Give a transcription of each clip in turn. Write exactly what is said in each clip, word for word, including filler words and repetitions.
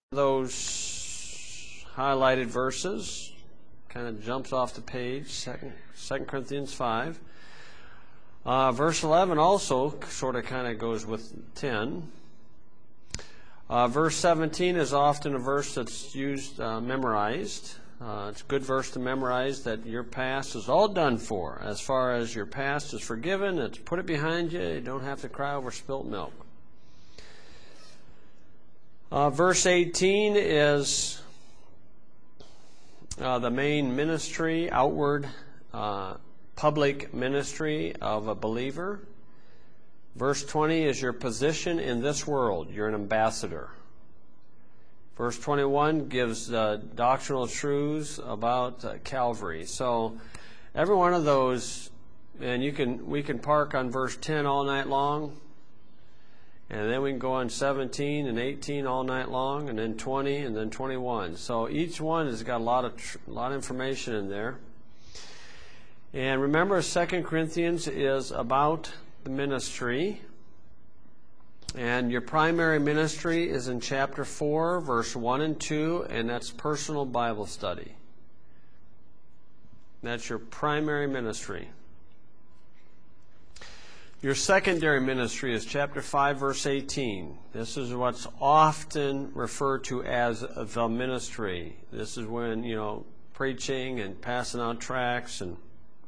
Those highlighted verses kind of jumps off the page. Second, Second Corinthians five. Uh, verse eleven also sort of kind of goes with ten. Uh, verse seventeen is often a verse that's used, uh, memorized. Uh, it's a good verse to memorize, that your past is all done for. As far as your past is forgiven, it's put it behind you. You don't have to cry over spilt milk. Uh, verse eighteen is uh, the main ministry, outward uh, public ministry of a believer. Verse twenty is your position in this world. You're an ambassador. Verse twenty-one gives uh, doctrinal truths about uh, Calvary. So every one of those, and you can we can park on verse ten all night long. And then we can go on seventeen and eighteen all night long, and then twenty, and then twenty-one. So each one has got a lot of tr- a lot of information in there. And remember, Second Corinthians is about the ministry. And your primary ministry is in chapter four, verse one and two, and that's personal Bible study. That's your primary ministry. Your secondary ministry is chapter five, verse eighteen. This is what's often referred to as the ministry. This is when, you know, preaching and passing out tracts and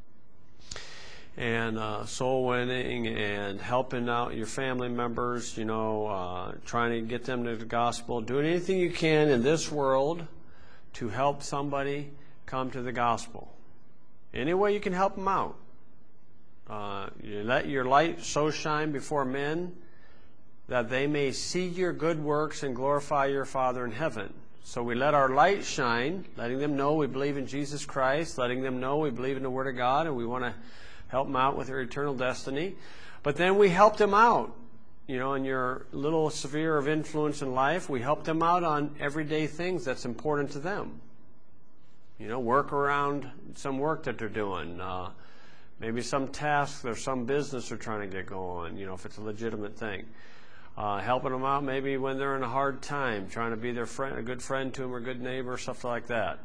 and uh, soul winning and helping out your family members, you know, uh, trying to get them to the gospel. Doing anything you can in this world to help somebody come to the gospel. Any way you can help them out. Uh, you let your light so shine before men that they may see your good works and glorify your Father in heaven. So we let our light shine, letting them know we believe in Jesus Christ, letting them know we believe in the Word of God, and we want to help them out with their eternal destiny. But then we help them out, you know, in your little sphere of influence in life. We help them out on everyday things that's important to them. You know, work around some work that they're doing. Uh, Maybe some task or some business they're trying to get going, you know, if it's a legitimate thing. Uh, helping them out maybe when they're in a hard time, trying to be their friend, a good friend to them or a good neighbor, stuff like that.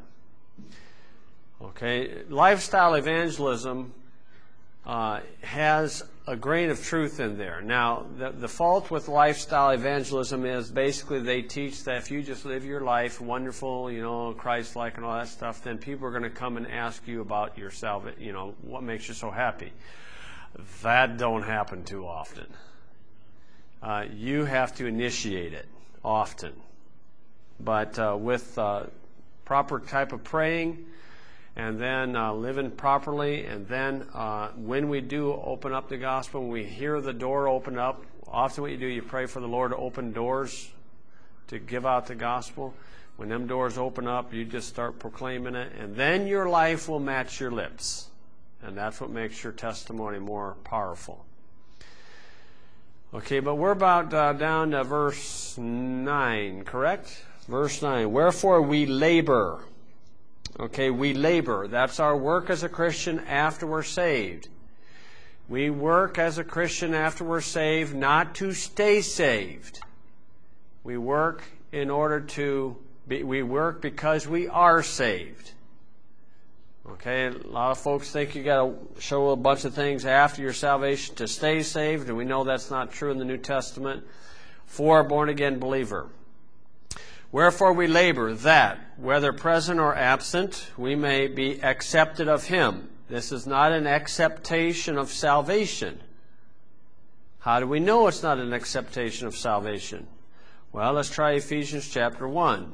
Okay, lifestyle evangelism uh, has a grain of truth in there. Now, the, the fault with lifestyle evangelism is basically they teach that if you just live your life wonderful, you know, Christ-like and all that stuff, then people are going to come and ask you about yourself, you know, what makes you so happy. That don't happen too often. Uh, you have to initiate it often. But uh, with uh, proper type of praying, and then uh, living properly, and then uh, when we do open up the gospel, when we hear the door open up, often what you do, you pray for the Lord to open doors to give out the gospel. When them doors open up, you just start proclaiming it, and then your life will match your lips. And that's what makes your testimony more powerful. Okay, but we're about uh, down to verse nine, correct? Verse nine, wherefore we labor. Okay, we labor. That's our work as a Christian after we're saved. We work as a Christian after we're saved not to stay saved. We work in order to be, we work because we are saved. Okay, a lot of folks think you got to show a bunch of things after your salvation to stay saved, and we know that's not true in the New Testament for a born-again believer. Wherefore we labor that, whether present or absent, we may be accepted of Him. This is not an acceptation of salvation. How do we know it's not an acceptation of salvation? Well, let's try Ephesians chapter one.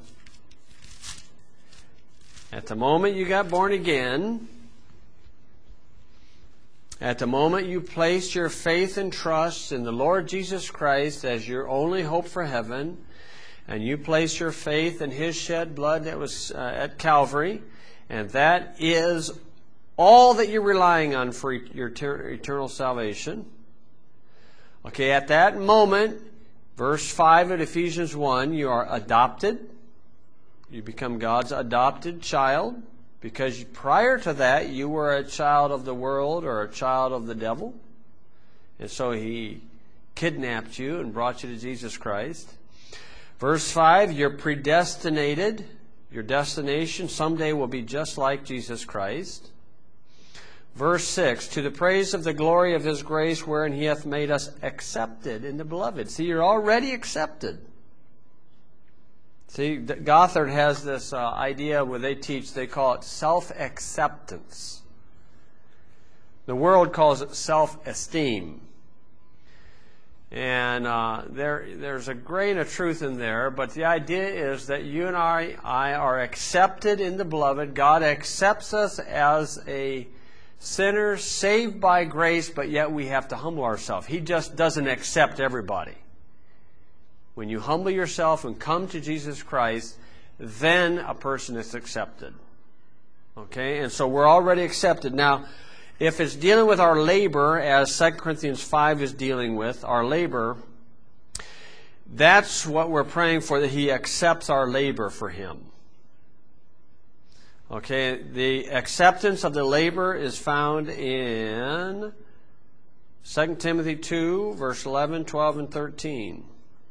At the moment you got born again, at the moment you placed your faith and trust in the Lord Jesus Christ as your only hope for heaven, and you place your faith in His shed blood that was uh, at Calvary, and that is all that you're relying on for your ter- eternal salvation. Okay, at that moment, verse five of Ephesians one, you are adopted. You become God's adopted child, because prior to that, you were a child of the world or a child of the devil. And so He kidnapped you and brought you to Jesus Christ. Verse five, you're predestinated. Your destination someday will be just like Jesus Christ. Verse six, to the praise of the glory of His grace, wherein He hath made us accepted in the beloved. See, you're already accepted. See, Gothard has this uh, idea where they teach, they call it self-acceptance. The world calls it self-esteem. And uh, there, there's a grain of truth in there, but the idea is that you and I, I are accepted in the beloved. God accepts us as a sinner, saved by grace, but yet we have to humble ourselves. He just doesn't accept everybody. When you humble yourself and come to Jesus Christ, then a person is accepted. Okay? And so we're already accepted. Now, if it's dealing with our labor, as Second Corinthians five is dealing with, our labor, that's what we're praying for, that He accepts our labor for Him. Okay, the acceptance of the labor is found in Second Timothy two, verse eleven, twelve, and thirteen.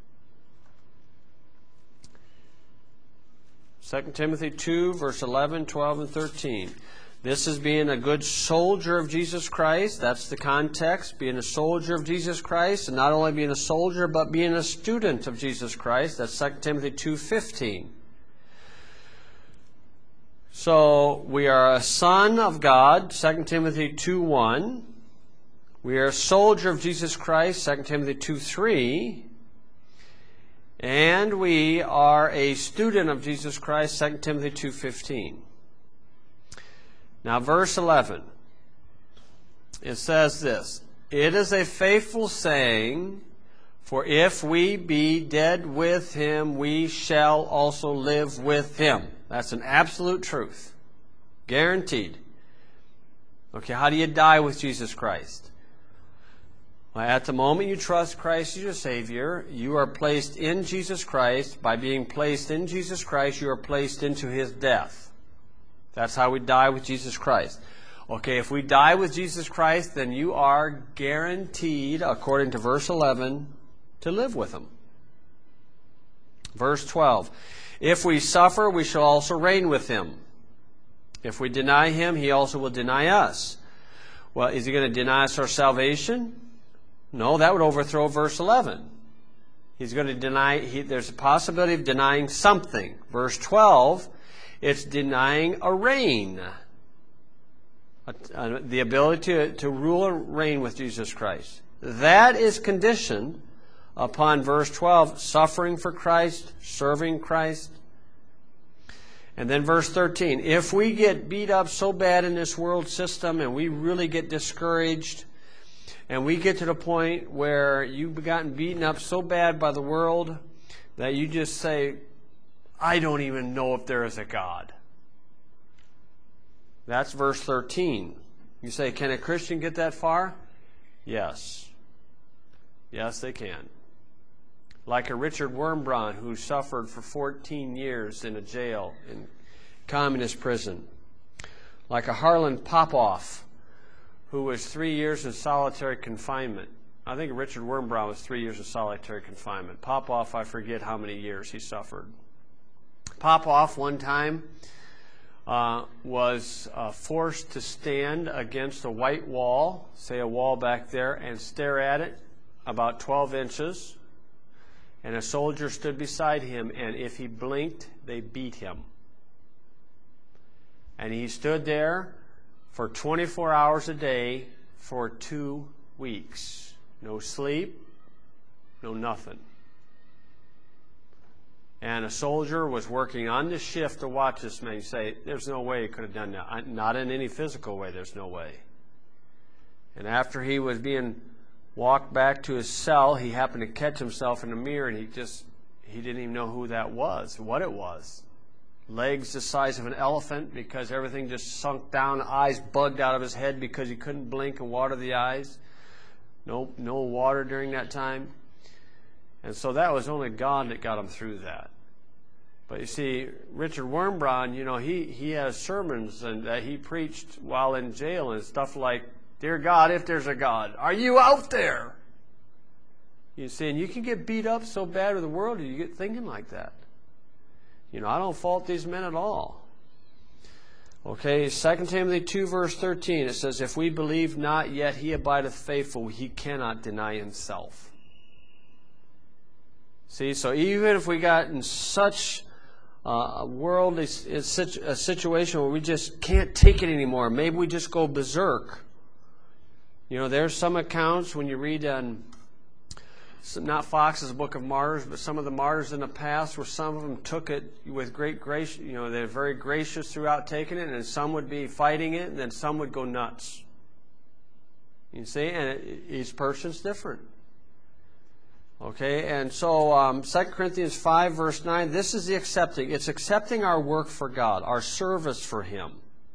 Second Timothy two, verse eleven, twelve, and thirteen. This is being a good soldier of Jesus Christ. That's the context. Being a soldier of Jesus Christ. And not only being a soldier, but being a student of Jesus Christ. That's Second Timothy two fifteen. So, we are a son of God. Second Timothy two one. We are a soldier of Jesus Christ. Second Timothy two three. And we are a student of Jesus Christ. Second Timothy two fifteen. Now, verse eleven, it says this, it is a faithful saying, for if we be dead with Him, we shall also live with Him. That's an absolute truth. Guaranteed. Okay, how do you die with Jesus Christ? Well, at the moment you trust Christ as your Savior, you are placed in Jesus Christ. By being placed in Jesus Christ, you are placed into His death. That's how we die with Jesus Christ. Okay, if we die with Jesus Christ, then you are guaranteed, according to verse eleven, to live with Him. Verse twelve, if we suffer, we shall also reign with Him. If we deny Him, He also will deny us. Well, is He going to deny us our salvation? No, that would overthrow verse eleven. He's going to deny, he, there's a possibility of denying something. Verse twelve, it's denying a reign. A, a, the ability to, to rule and reign with Jesus Christ. That is conditioned upon verse twelve, suffering for Christ, serving Christ. And then verse thirteen, if we get beat up so bad in this world system and we really get discouraged and we get to the point where you've gotten beaten up so bad by the world that you just say, I don't even know if there is a God. That's verse thirteen. You say, can a Christian get that far? Yes. Yes, they can. Like a Richard Wurmbrand who suffered for fourteen years in a jail in communist prison. Like a Harlan Popoff who was three years in solitary confinement. I think Richard Wurmbrand was three years in solitary confinement. Popoff, I forget how many years he suffered. Popoff, one time, uh, was uh, forced to stand against a white wall, say a wall back there, and stare at it about twelve inches. And a soldier stood beside him, and if he blinked, they beat him. And he stood there for twenty-four hours a day for two weeks. No sleep, no nothing. And a soldier was working on the shift to watch this man. You say, there's no way he could have done that. Not in any physical way, there's no way. And after he was being walked back to his cell, he happened to catch himself in the mirror, and he just, he didn't even know who that was, what it was. Legs the size of an elephant because everything just sunk down, eyes bugged out of his head because he couldn't blink and water the eyes. No, no water during that time. And so that was only God that got him through that. But you see, Richard Wurmbrand, you know, he, he has sermons and that he preached while in jail and stuff like, Dear God, if there's a God, are you out there? You see, and you can get beat up so bad with the world, you get thinking like that. You know, I don't fault these men at all. Okay, Second Timothy two, verse thirteen, it says, if we believe not, yet he abideth faithful, he cannot deny himself. See, so even if we got in such uh, a world, it's, it's such a situation where we just can't take it anymore, maybe we just go berserk. You know, there's some accounts when you read on, not Fox's Book of Martyrs, but some of the martyrs in the past, where some of them took it with great grace. You know, they're very gracious throughout taking it, and some would be fighting it, and then some would go nuts. You see, and it, each person's different. Okay, and so um, Second Corinthians five, verse nine, this is the accepting. It's accepting our work for God, our service for Him.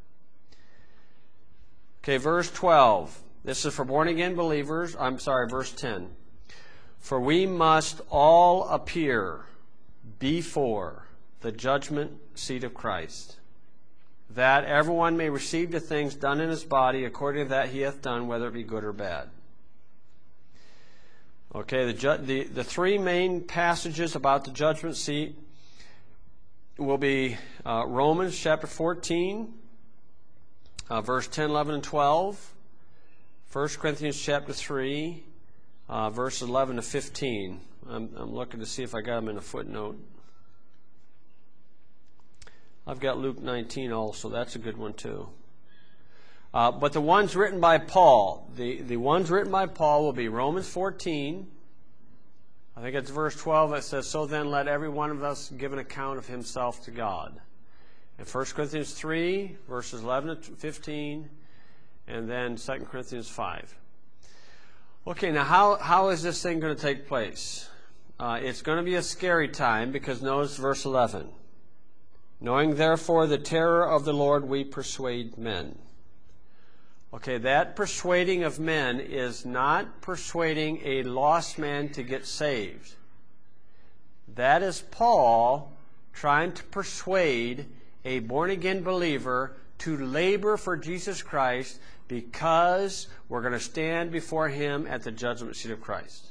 Okay, verse twelve. This is for born-again believers. I'm sorry, verse ten. For we must all appear before the judgment seat of Christ, that everyone may receive the things done in his body according to that he hath done, whether it be good or bad. Okay, the, ju- the, the three main passages about the judgment seat will be uh, Romans chapter fourteen, uh, verse ten, eleven, and twelve, First Corinthians chapter three, Uh, verse eleven to fifteen. I'm, I'm looking to see if I got them in a footnote. I've got Luke nineteen also. That's a good one too. Uh, but the ones written by Paul, the, the ones written by Paul will be Romans fourteen. I think it's verse twelve that says, so then let every one of us give an account of himself to God. And First Corinthians three, verses eleven to fifteen. And then Second Corinthians five. Okay, now how, how is this thing going to take place? Uh, it's going to be a scary time, because notice verse eleven. Knowing therefore the terror of the Lord, we persuade men. Okay, that persuading of men is not persuading a lost man to get saved. That is Paul trying to persuade a born-again believer to labor for Jesus Christ, because we're going to stand before Him at the judgment seat of Christ.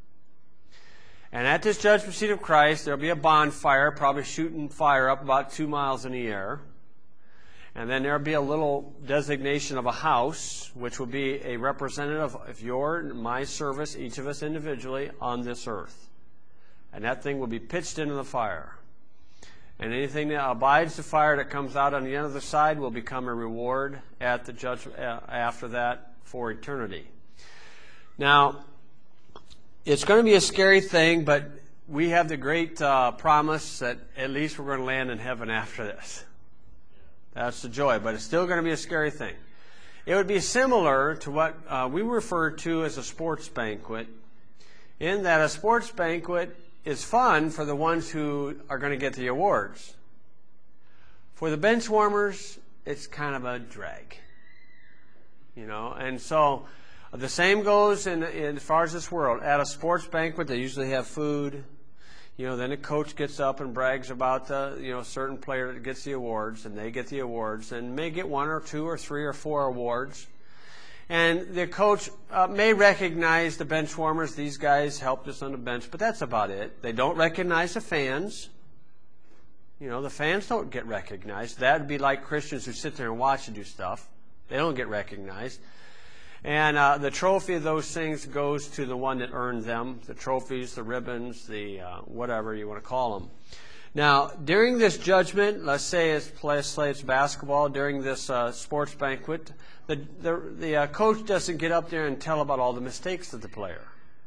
And at this judgment seat of Christ, there'll be a bonfire, probably shooting fire up about two miles in the air. And then there'll be a little designation of a house, which will be a representative of your and my service, each of us individually, on this earth. And that thing will be pitched into the fire. And anything that abides the fire that comes out on the other side will become a reward at the judgment after that for eternity. Now, it's going to be a scary thing, but we have the great uh, promise that at least we're going to land in heaven after this. That's the joy, but it's still going to be a scary thing. It would be similar to what uh, we refer to as a sports banquet, in that a sports banquet is fun for the ones who are going to get the awards. For the bench warmers, it's kind of a drag. You know, and so the same goes in, in as far as this world. At a sports banquet, they usually have food. You know, then the coach gets up and brags about the, you know, certain player that gets the awards, and they get the awards, and may get one or two or three or four awards. And the coach uh, may recognize the bench warmers. These guys helped us on the bench, but that's about it. They don't recognize the fans. You know, the fans don't get recognized. That would be like Christians who sit there and watch and do stuff. They don't get recognized. And uh, the trophy of those things goes to the one that earned them. The trophies, the ribbons, the uh, whatever you want to call them. Now, during this judgment, let's say it's, let's say it's basketball, during this uh, sports banquet, the, the, the uh, coach doesn't get up there and tell about all the mistakes of the player.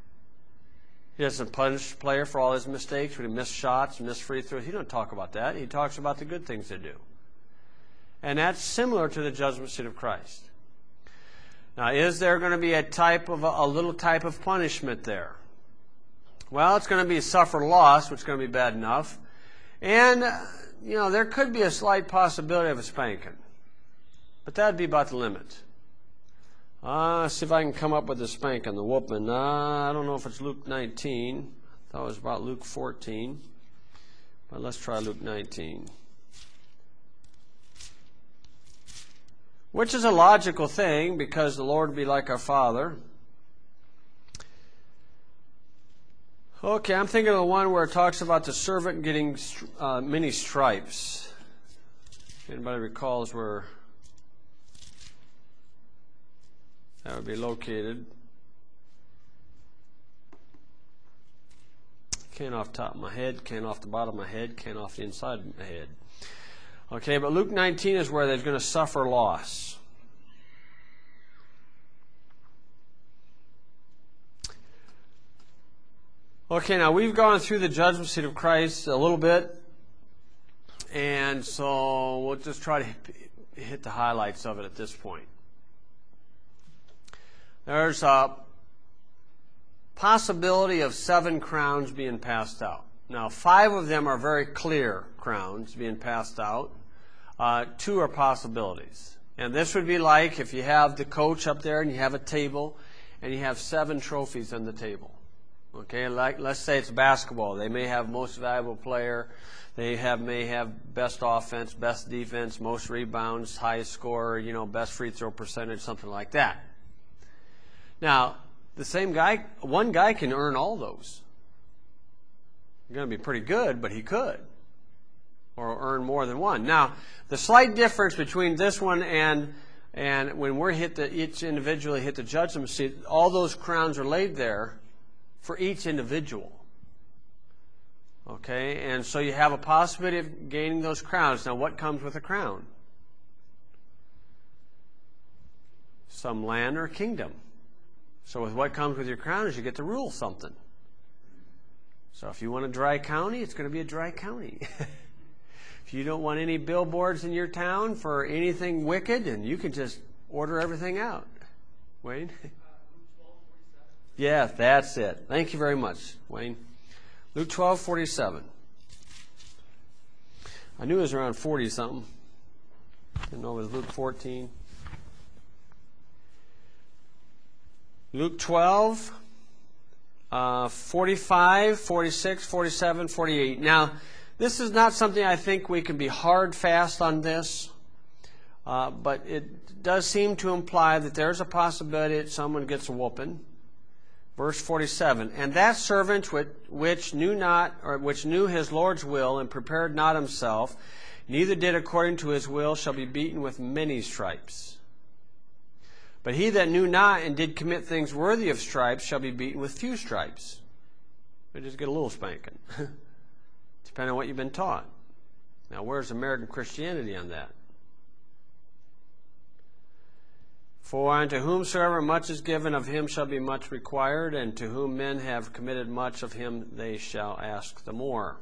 He doesn't punish the player for all his mistakes, when he missed shots, missed free throws. He doesn't talk about that. He talks about the good things they do. And that's similar to the judgment seat of Christ. Now, is there going to be a type of a, a little type of punishment there? Well, it's going to be suffer loss, which is going to be bad enough. And, you know, there could be a slight possibility of a spanking. But that would be about the limit. Uh, see if I can come up with the spanking, the whooping. Uh, I don't know if it's Luke nineteen. I thought it was about Luke fourteen. But let's try Luke nineteen. Which is a logical thing, because the Lord would be like our Father. Okay, I'm thinking of the one where it talks about the servant getting uh, many stripes. Anybody recalls where that would be located? Can't off the top of my head, can't off the bottom of my head, can't off the inside of my head. Okay, but Luke nineteen is where they're going to suffer loss. Okay, now we've gone through the judgment seat of Christ a little bit, and so we'll just try to hit the highlights of it at this point. There's a possibility of seven crowns being passed out. Now, five of them are very clear crowns being passed out. Uh, two are possibilities. And this would be like if you have the coach up there and you have a table and you have seven trophies on the table. Okay, like let's say it's basketball. They may have most valuable player. They have may have best offense, best defense, most rebounds, highest scorer, you know, best free throw percentage, something like that. Now, the same guy, one guy can earn all those. You're going to be pretty good, but he could. Or earn more than one. Now, the slight difference between this one and and when we're hit the each individually hit the judgment seat, all those crowns are laid there for each individual. Okay, and so you have a possibility of gaining those crowns. Now, what comes with a crown? Some land or kingdom. So with what comes with your crown is you get to rule something. So if you want a dry county, it's going to be a dry county. If you don't want any billboards in your town for anything wicked, and you can just order everything out. Wayne? Yeah, that's it. Thank you very much, Wayne. Luke twelve forty-seven. I knew it was around forty something. Didn't know it was Luke fourteen. Luke twelve, uh, forty-five, forty-six, forty-seven, forty-eight. Now, this is not something I think we can be hard fast on this, uh, but it does seem to imply that there's a possibility that someone gets a whooping. Verse forty-seven, and that servant which, which knew not, or which knew his Lord's will and prepared not himself, neither did according to his will, shall be beaten with many stripes. But he that knew not and did commit things worthy of stripes shall be beaten with few stripes. They just get a little spanking, depending on what you've been taught. Now, where's American Christianity on that? For unto whomsoever much is given, of him shall be much required, and to whom men have committed much, of him they shall ask the more.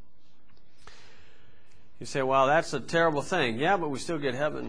You say, well, that's a terrible thing. Yeah, but we still get heaven.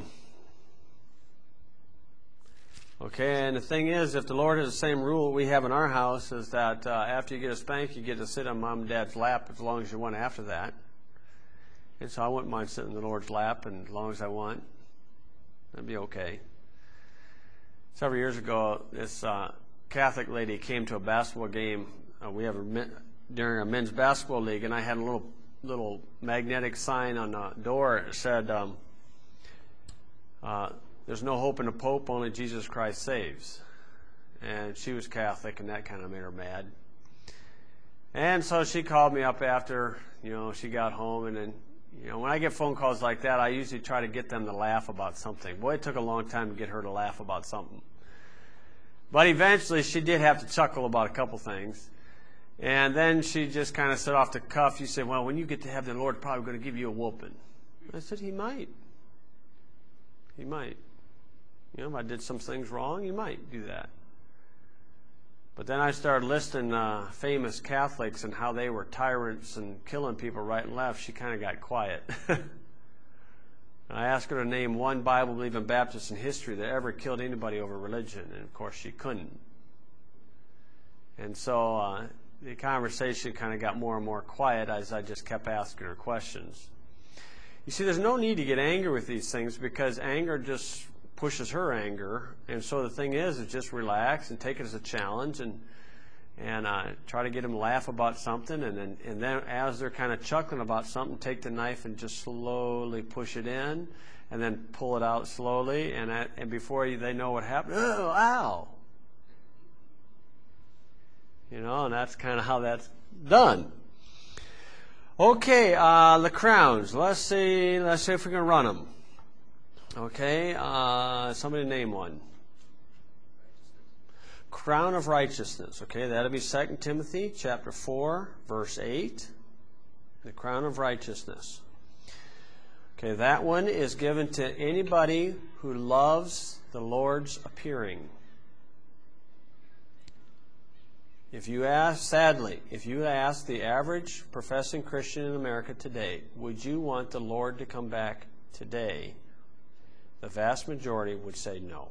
Okay, and the thing is, if the Lord has the same rule we have in our house, is that uh, after you get a spank, you get to sit on mom and dad's lap as long as you want after that. And so I wouldn't mind sitting in the Lord's lap, and as long as I want, that'd be okay. Several years ago, this uh, Catholic lady came to a basketball game. Uh, we have a during a men's basketball league, and I had a little little magnetic sign on the door. It said, um, uh, "There's no hope in the Pope, only Jesus Christ saves." And she was Catholic, and that kind of made her mad. And so she called me up after, you know, she got home, and then, you know, when I get phone calls like that, I usually try to get them to laugh about something. Boy, it took a long time to get her to laugh about something. But eventually, she did have to chuckle about a couple things. And then she just kind of said off the cuff, you said, well, when you get to heaven, the Lord's probably going to give you a whooping. I said, he might. He might. You know, if I did some things wrong, he might do that. But then I started listing uh, famous Catholics and how they were tyrants and killing people right and left. She kind of got quiet. I asked her to name one Bible-believing Baptist in history that ever killed anybody over religion, and of course she couldn't. And so uh, the conversation kind of got more and more quiet as I just kept asking her questions. You see, there's no need to get angry with these things, because anger just pushes her anger. And so the thing is, is just relax and take it as a challenge, and and uh, try to get them to laugh about something. And then, and then as they're kind of chuckling about something, take the knife and just slowly push it in, and then pull it out slowly. And, at, and before you, they know what happened, oh, ow. You know, and that's kind of how that Done. Okay, uh, the crowns. Let's see. Let's see if we can run them. Okay, uh, somebody name one. Crown of righteousness. Okay, that'll be Second Timothy chapter four, verse eight. The crown of righteousness. Okay, that one is given to anybody who loves the Lord's appearing. If you ask, sadly, if you ask the average professing Christian in America today, would you want the Lord to come back today? The vast majority would say no.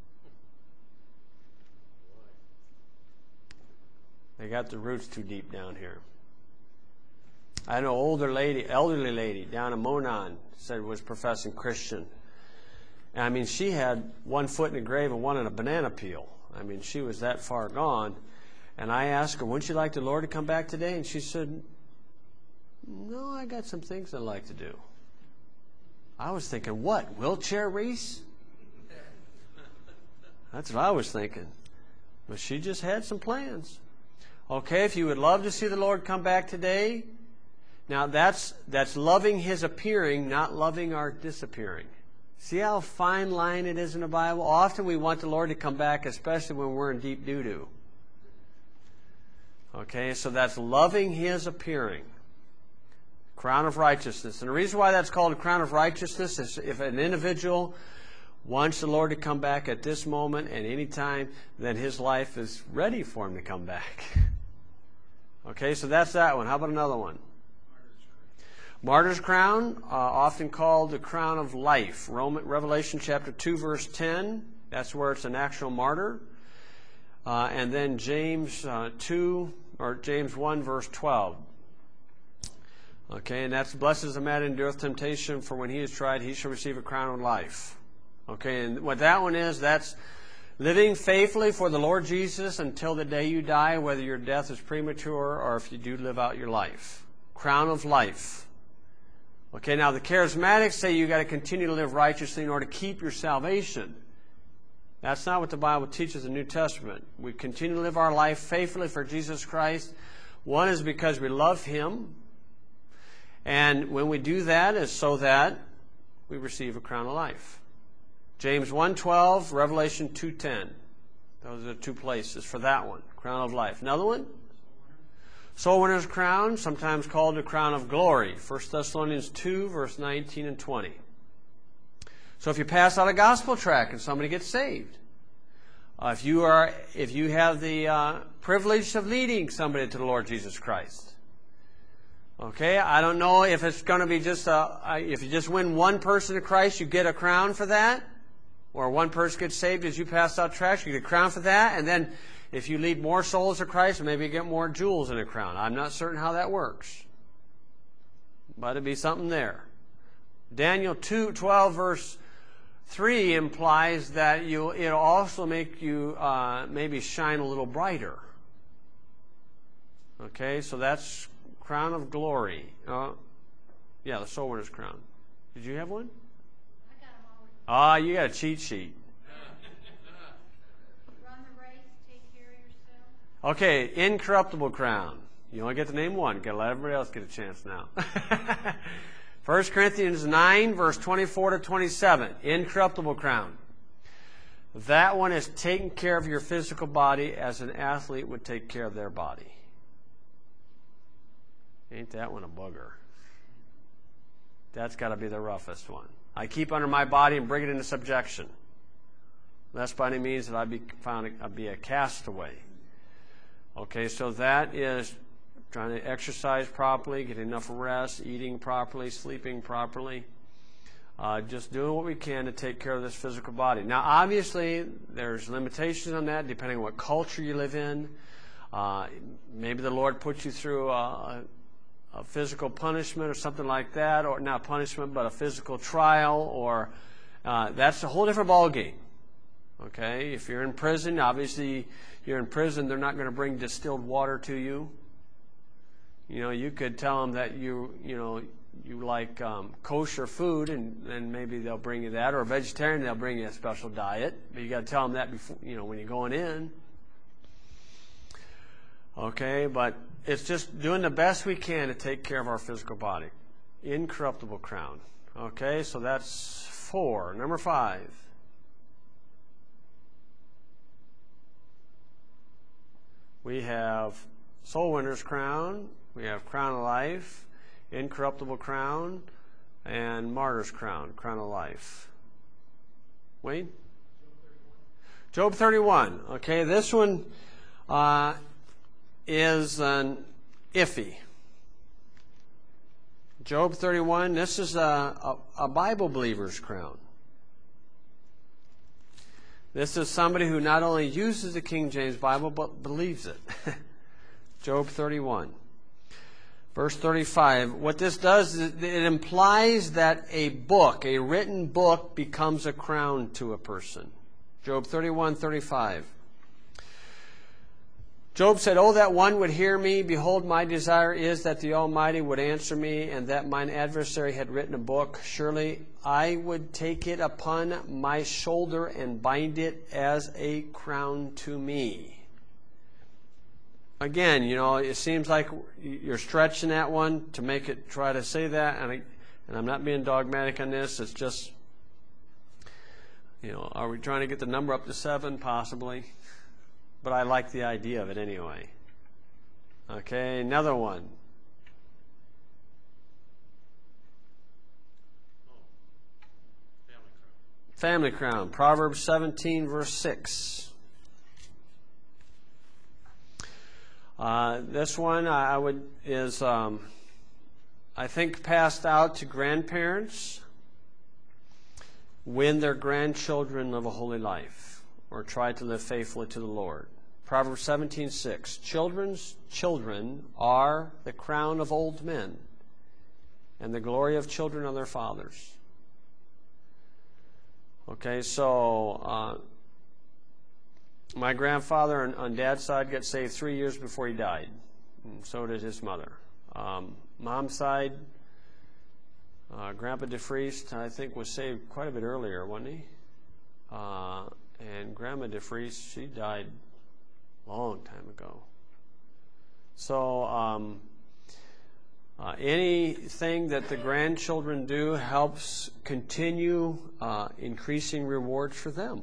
They got the roots too deep down here. I know an older lady, elderly lady down in Monon said was professing Christian. And I mean, she had one foot in the grave and one in a banana peel. I mean, she was that far gone. And I asked her, wouldn't you like the Lord to come back today? And she said, no, I got some things I'd like to do. I was thinking, what, wheelchair race? That's what I was thinking. But she just had some plans. Okay, if you would love to see the Lord come back today, now that's that's loving His appearing, not loving our disappearing. See how fine line it is in the Bible? Often we want the Lord to come back, especially when we're in deep doo-doo. Okay, so that's loving His appearing. Crown of righteousness. And the reason why that's called a crown of righteousness is if an individual wants the Lord to come back at this moment and any time, then his life is ready for Him to come back. Okay, so that's that one. How about another one? Martyr's crown, uh, often called the crown of life. Roman, Revelation chapter two, verse ten. That's where it's an actual martyr. Uh, and then James uh, two, or James one, verse twelve. Okay, and that's, blessed is the man that endureth temptation, for when he is tried, he shall receive a crown of life. Okay, and what that one is, that's living faithfully for the Lord Jesus until the day you die, whether your death is premature or if you do live out your life. Crown of life. Okay, now the charismatics say you got to continue to live righteously in order to keep your salvation. That's not what the Bible teaches in the New Testament. We continue to live our life faithfully for Jesus Christ. One is because we love Him. And when we do that, is so that we receive a crown of life. James one twelve, Revelation two ten. Those are the two places for that one. Crown of life. Another one? Soul winner's crown, sometimes called the crown of glory. First Thessalonians two, verse nineteen and twenty. So if you pass out a gospel tract and somebody gets saved, uh, if you are, if you have the uh, privilege of leading somebody to the Lord Jesus Christ, okay, I don't know if it's going to be just a, if you just win one person to Christ, you get a crown for that, or one person gets saved as you pass out tracts, you get a crown for that, and then if you lead more souls to Christ, maybe you get more jewels in a crown. I'm not certain how that works, but it'd be something there. Daniel two twelve, verse three implies that you it'll also make you uh, maybe shine a little brighter. Okay, so that's crown of glory. Uh, yeah, the soul winner's crown. Did you have one? I got them already. Ah, you got a cheat sheet. Run the race, take care of yourself. Okay, incorruptible crown. You only get to name one. Got to let everybody else get a chance now. First Corinthians nine, verse twenty-four to twenty-seven. Incorruptible crown. That one is taking care of your physical body as an athlete would take care of their body. Ain't that one a bugger? That's got to be the roughest one. I keep under my body and bring it into subjection. Lest by any means that I be found I be a castaway. Okay, so that is trying to exercise properly, get enough rest, eating properly, sleeping properly. Uh, just doing what we can to take care of this physical body. Now, obviously, there's limitations on that depending on what culture you live in. Uh, maybe the Lord puts you through a, a physical punishment or something like that, or not punishment, but a physical trial, or uh, that's a whole different ballgame. Okay, if you're in prison, obviously you're in prison, they're not going to bring distilled water to you. You know, you could tell them that you, you know, you like um, kosher food, and then maybe they'll bring you that, or a vegetarian, they'll bring you a special diet. But you got to tell them that before, you know, when you're going in. Okay, but it's just doing the best we can to take care of our physical body. Incorruptible crown. Okay, so that's four. Number five. We have soul winner's crown. We have crown of life, incorruptible crown, and martyr's crown, crown of life. Wayne? Job thirty-one. Okay, this one uh, is an iffy. Job thirty-one, this is a, a, a Bible believer's crown. This is somebody who not only uses the King James Bible, but believes it. Job thirty-one. Verse thirty-five. What this does is it implies that a book, a written book, becomes a crown to a person. Job thirty-one, thirty-five. Job said, "Oh, that one would hear me. Behold, my desire is that the Almighty would answer me, and that mine adversary had written a book. Surely I would take it upon my shoulder and bind it as a crown to me." Again, you know, it seems like you're stretching that one to make it try to say that, and, I, and I'm not being dogmatic on this. It's just, you know, are we trying to get the number up to seven? Possibly. But I like the idea of it anyway. Okay, another one. Family crown. Family crown. Proverbs seventeen, verse six. Uh, this one I would is um, I think passed out to grandparents when their grandchildren live a holy life or try to live faithfully to the Lord. Proverbs seventeen, six. Children's children are the crown of old men, and the glory of children are their fathers. Okay, so uh, my grandfather on, on Dad's side got saved three years before he died, and so did his mother. Um, Mom's side, uh, Grandpa DeFries, I think, was saved quite a bit earlier, wasn't he? Uh, and Grandma DeFries, she died long time ago. So um, uh, anything that the grandchildren do helps continue uh, increasing rewards for them.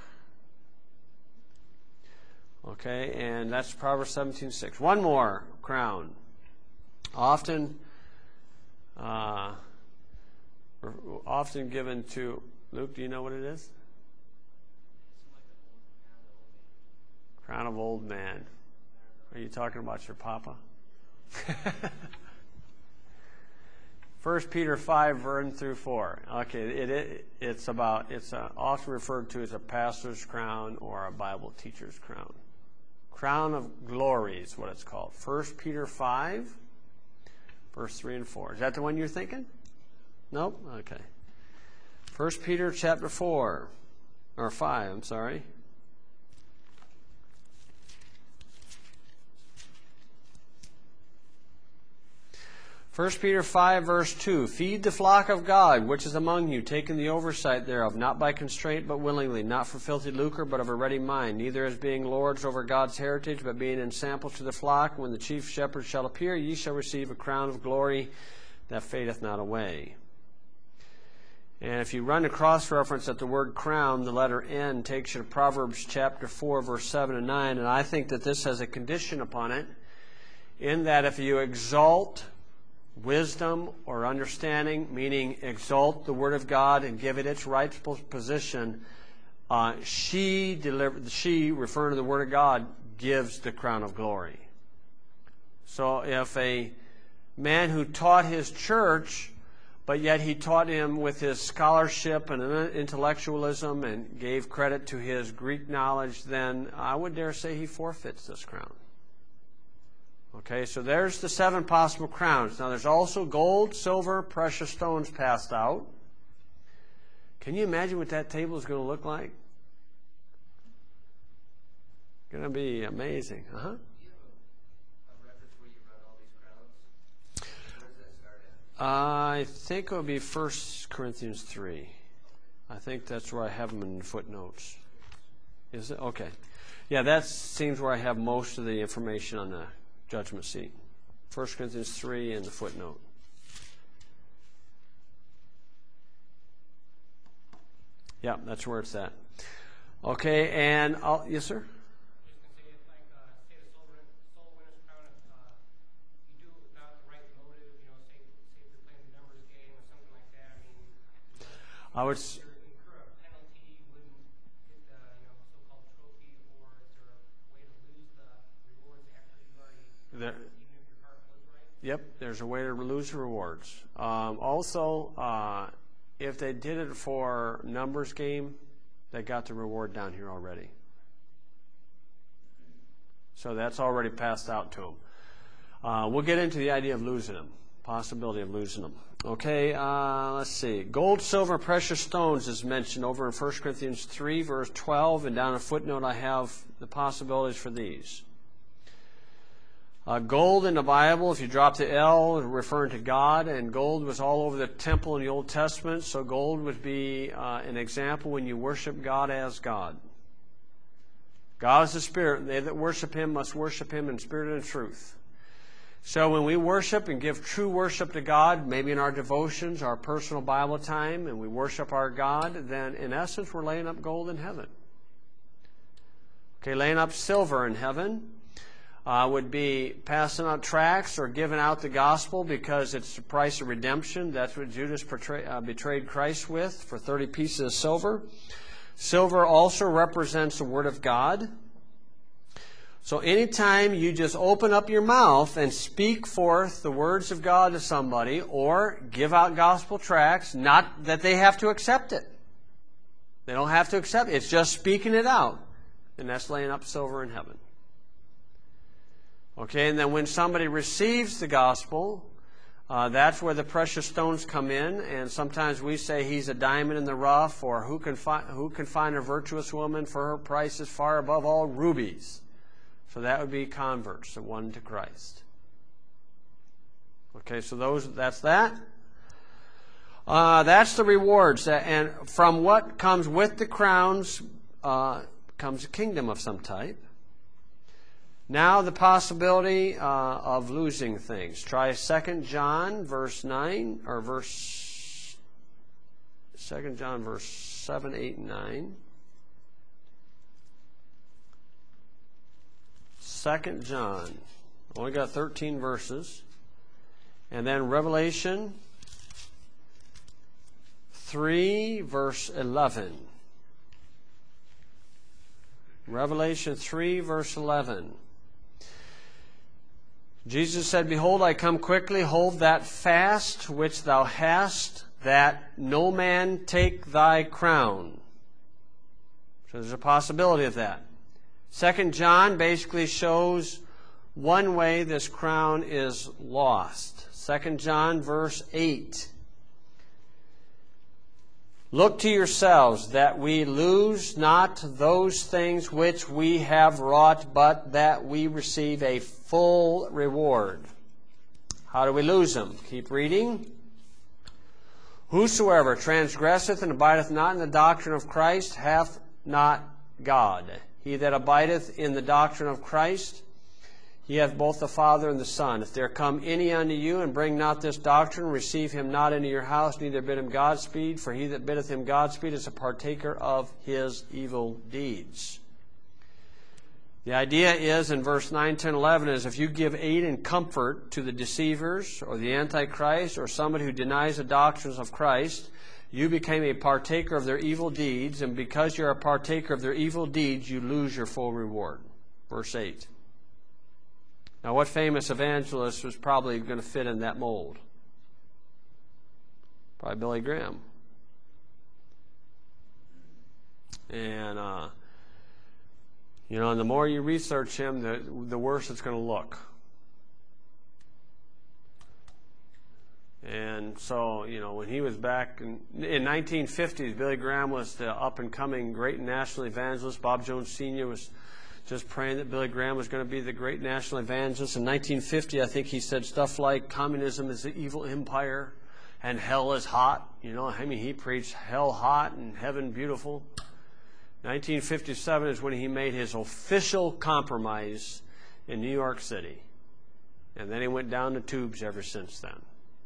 Okay, and that's Proverbs seventeen, six. One more crown. Often, uh, often given to, Luke, do you know what it is? Crown of old man. Are you talking about your papa? First Peter five, one through four. Okay, it, it it's about it's uh, often referred to as a pastor's crown or a Bible teacher's crown. Crown of glory is what it's called. First Peter five, verse three and four. Is that the one you're thinking? Nope. Okay. First Peter chapter four, or five. I'm sorry. First Peter five, verse two, "Feed the flock of God, which is among you, taking the oversight thereof, not by constraint, but willingly, not for filthy lucre, but of a ready mind, neither as being lords over God's heritage, but being in sample to the flock. When the chief shepherd shall appear, ye shall receive a crown of glory that fadeth not away." And if you run a cross-reference at the word crown, the letter N takes you to Proverbs chapter four, verse seven and nine, and I think that this has a condition upon it, in that if you exalt wisdom or understanding, meaning exalt the Word of God and give it its rightful position, uh, she, deliver, she, referring to the Word of God, gives the crown of glory. So if a man who taught his church, but yet he taught him with his scholarship and intellectualism and gave credit to his Greek knowledge, then I would dare say he forfeits this crown. Okay, so there's the seven possible crowns. Now there's also gold, silver, precious stones passed out. Can you imagine what that table is going to look like? Going to be amazing. Uh-huh. Do you have a, a reference where you run all these crowns? Where does that start at? I think it would be First Corinthians three. I think that's where I have them in the footnotes. Is it? Okay. Yeah, that seems where I have most of the information on the judgment seat. First Corinthians three in the footnote. Yeah, that's where it's at. Okay, and I'll, yes, sir? I would. S- incur a penalty, you wouldn't get the you know so-called trophy, or is there a way to lose the rewards after you already, there, even if your heart was right? Yep, there's a way to lose rewards. Um, also, uh, if they did it for numbers game, they got the reward down here already. So that's already passed out to them. Uh, we'll get into the idea of losing them, possibility of losing them. Okay, uh, let's see. Gold, silver, precious stones is mentioned over in First Corinthians three, verse twelve, and down a footnote I have the possibilities for these. Uh, gold in the Bible, if you drop the L, referring to God, and gold was all over the temple in the Old Testament, so gold would be uh, an example when you worship God as God. God is the Spirit, and they that worship Him must worship Him in spirit and truth. So when we worship and give true worship to God, maybe in our devotions, our personal Bible time, and we worship our God, then in essence we're laying up gold in heaven. Okay, laying up silver in heaven uh, would be passing out tracts or giving out the gospel because it's the price of redemption. That's what Judas portray, uh, betrayed Christ with for thirty pieces of silver. Silver also represents the Word of God. So anytime you just open up your mouth and speak forth the words of God to somebody or give out gospel tracts, not that they have to accept it. They don't have to accept it. It's just speaking it out. And that's laying up silver in heaven. Okay, and then when somebody receives the gospel, uh, that's where the precious stones come in. And sometimes we say he's a diamond in the rough, or who can, fi- who can find a virtuous woman for her price is far above all rubies. So that would be converts, the one to Christ. Okay, so those that's that. Uh, that's the rewards. And from what comes with the crowns uh, comes a kingdom of some type. Now the possibility uh, of losing things. Try Second John verse nine, or verse Second John verse seven, eight, and nine. Second John, only got thirteen verses. And then Revelation three, verse eleven. Revelation three, verse eleven. Jesus said, Behold, I come quickly, hold that fast which thou hast, that no man take thy crown. So there's a possibility of that. Second John basically shows one way this crown is lost. Second John verse eight. Look to yourselves that we lose not those things which we have wrought, but that we receive a full reward. How do we lose them? Keep reading. Whosoever transgresseth and abideth not in the doctrine of Christ hath not God. He that abideth in the doctrine of Christ, he hath both the Father and the Son. If there come any unto you, and bring not this doctrine, receive him not into your house, neither bid him Godspeed, for he that biddeth him Godspeed is a partaker of his evil deeds. The idea is, in verse nine, ten, eleven, is if you give aid and comfort to the deceivers, or the Antichrist, or somebody who denies the doctrines of Christ, you became a partaker of their evil deeds, and because you're a partaker of their evil deeds, you lose your full reward. Verse eight. Now, what famous evangelist was probably going to fit in that mold? Probably Billy Graham. And, uh, you know, and the more you research him, the, the worse it's going to look. And so, you know, when he was back in, in nineteen fifties, Billy Graham was the up-and-coming great national evangelist. Bob Jones Senior was just praying that Billy Graham was going to be the great national evangelist. In nineteen fifty, I think he said stuff like, communism is the evil empire and hell is hot. You know, I mean, he preached hell hot and heaven beautiful. nineteen fifty-seven is when he made his official compromise in New York City. And then he went down the tubes ever since then.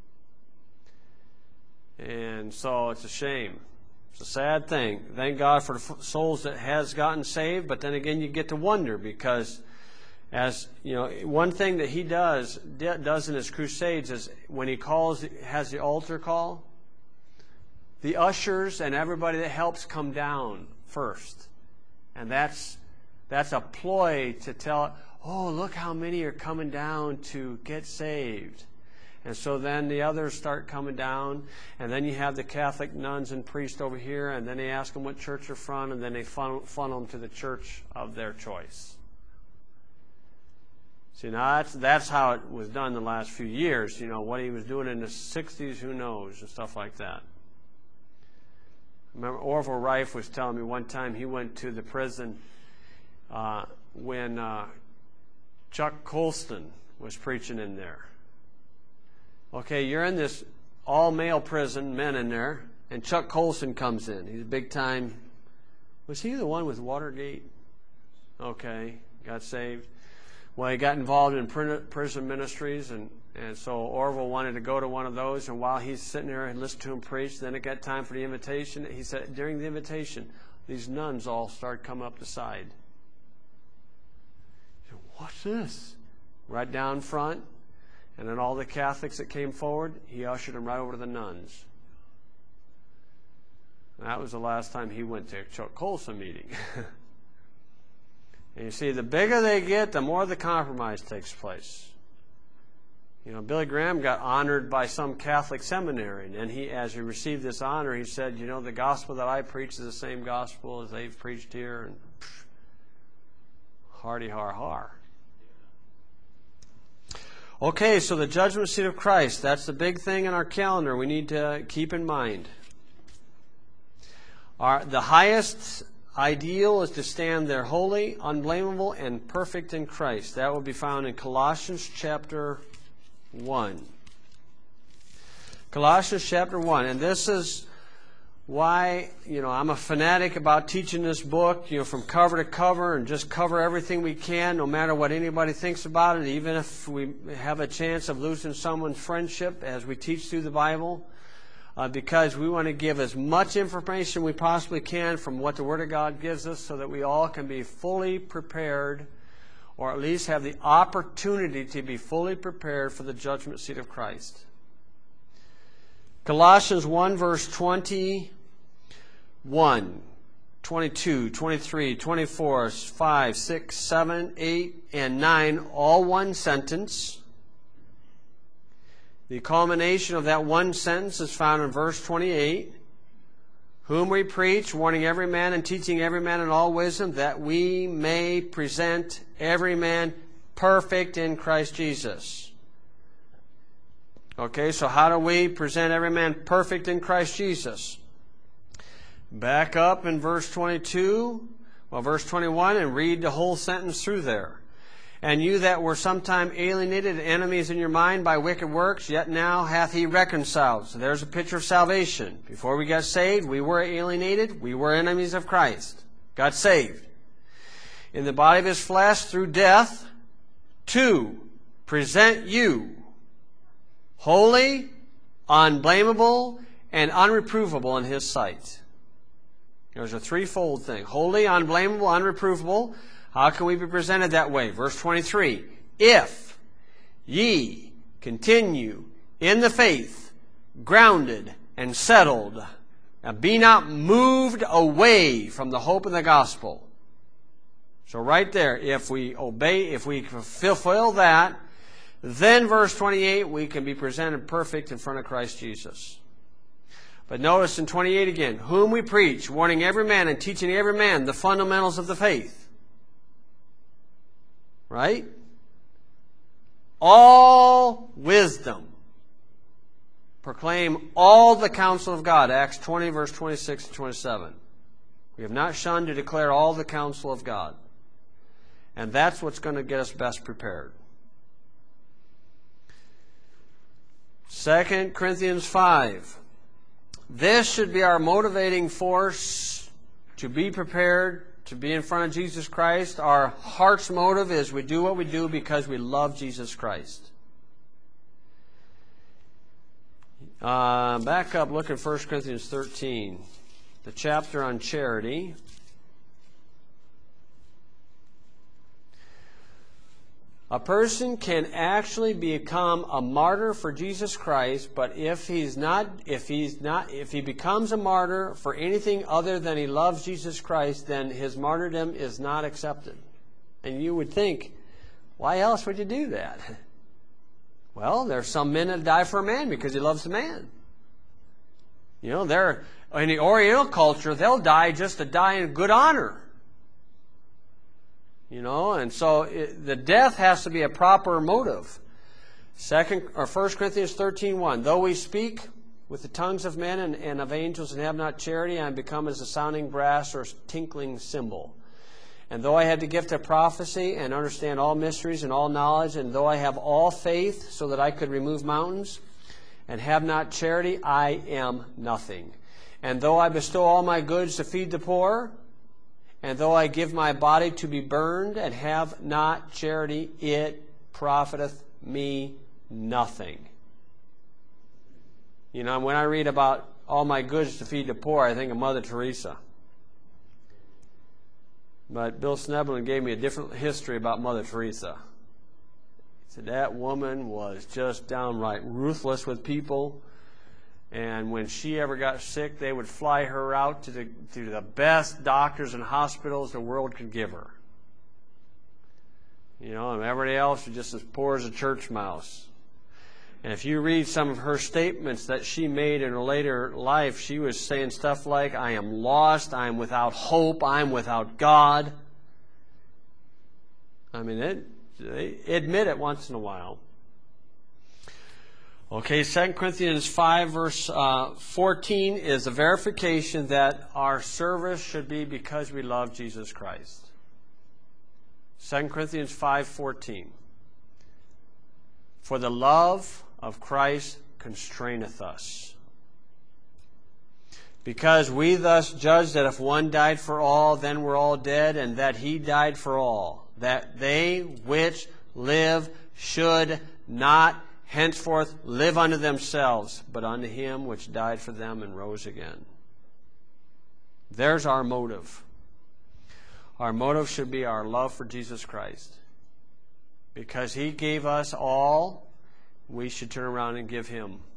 And so it's a shame. It's a sad thing. Thank God for the souls that has gotten saved, but then again you get to wonder because as you know, one thing that he does does in his crusades is when he calls has the altar call, the ushers and everybody that helps come down first. And that's that's a ploy to tell, oh, look how many are coming down to get saved. And so then the others start coming down, and then you have the Catholic nuns and priests over here, and then they ask them what church they're from, and then they funnel, funnel them to the church of their choice. See, now that's, that's how it was done the last few years. You know, what he was doing in the sixties, who knows, and stuff like that. I remember Orville Reif was telling me one time he went to the prison uh, when uh, Chuck Colston was preaching in there. Okay, you're in this all-male prison, men in there, and Chuck Colson comes in. He's a big-time... Was he the one with Watergate? Okay, got saved. Well, he got involved in prison ministries, and, and so Orville wanted to go to one of those, and while he's sitting there and listening to him preach, then it got time for the invitation. He said, during the invitation, these nuns all started coming up the side. He said, what's this? Right down front. And then all the Catholics that came forward, he ushered them right over to the nuns. And that was the last time he went to a Chuck Colson meeting. And you see, the bigger they get, the more the compromise takes place. You know, Billy Graham got honored by some Catholic seminary, and he, as he received this honor, he said, you know, the gospel that I preach is the same gospel as they've preached here, and pff, hardy har har. Okay, so the judgment seat of Christ, that's the big thing in our calendar we need to keep in mind. Our, the highest ideal is to stand there holy, unblameable, and perfect in Christ. That will be found in Colossians chapter one. Colossians chapter one. And this is why, you know, I'm a fanatic about teaching this book, you know, from cover to cover and just cover everything we can, no matter what anybody thinks about it, even if we have a chance of losing someone's friendship as we teach through the Bible, uh, because we want to give as much information we possibly can from what the Word of God gives us so that we all can be fully prepared, or at least have the opportunity to be fully prepared for the judgment seat of Christ. Colossians one, verse twenty-one, twenty-two, twenty-three, twenty-four, five, six, seven, eight, and nine, all one sentence. The culmination of that one sentence is found in verse twenty-eight. Whom we preach, warning every man and teaching every man in all wisdom, that we may present every man perfect in Christ Jesus. Okay, so how do we present every man perfect in Christ Jesus? Back up in verse twenty-two, well, verse twenty-one, and read the whole sentence through there. And you that were sometime alienated, enemies in your mind by wicked works, yet now hath he reconciled. So there's a picture of salvation. Before we got saved, we were alienated. We were enemies of Christ. Got saved. In the body of his flesh through death, to present you holy, unblameable, and unreprovable in his sight. There's a threefold thing. Holy, unblameable, unreprovable. How can we be presented that way? Verse twenty-three. If ye continue in the faith, grounded and settled, and be not moved away from the hope of the gospel. So right there, if we obey, if we fulfill that, then verse twenty-eight, we can be presented perfect in front of Christ Jesus. But notice in twenty-eight again, whom we preach, warning every man and teaching every man the fundamentals of the faith. Right? All wisdom. Proclaim all the counsel of God. Acts twenty, verse twenty-six and twenty-seven. We have not shunned to declare all the counsel of God. And that's what's going to get us best prepared. Second Corinthians five. This should be our motivating force to be prepared, to be in front of Jesus Christ. Our heart's motive is we do what we do because we love Jesus Christ. Uh, back up, look at First Corinthians thirteen, the chapter on charity. A person can actually become a martyr for Jesus Christ, but if he's not, if he's not, if he becomes a martyr for anything other than he loves Jesus Christ, then his martyrdom is not accepted. And you would think, why else would you do that? Well, there's some men that die for a man because he loves the man. You know, they're in the Oriental culture, they'll die just to die in good honor. You know, and so it, the death has to be a proper motive. Second or First Corinthians thirteen one. Though we speak with the tongues of men and, and of angels and have not charity, I am become as a sounding brass or a tinkling cymbal. And though I have the gift of prophecy and understand all mysteries and all knowledge, and though I have all faith so that I could remove mountains, and have not charity, I am nothing. And though I bestow all my goods to feed the poor, and though I give my body to be burned and have not charity, it profiteth me nothing. You know, when I read about all my goods to feed the poor, I think of Mother Teresa. But Bill Sneblin gave me a different history about Mother Teresa. He said that woman was just downright ruthless with people. And when she ever got sick, they would fly her out to the, to the best doctors and hospitals the world could give her. You know, and everybody else was just as poor as a church mouse. And if you read some of her statements that she made in her later life, she was saying stuff like, I am lost, I am without hope, I am without God. I mean, it, they admit it once in a while. Okay, Second Corinthians five, verse uh, fourteen is a verification that our service should be because we love Jesus Christ. Second Corinthians five fourteen. For the love of Christ constraineth us. Because we thus judge that if one died for all, then we're all dead, and that he died for all, that they which live should not henceforth live unto themselves, but unto him which died for them and rose again. There's our motive. Our motive should be our love for Jesus Christ. Because he gave us all, we should turn around and give him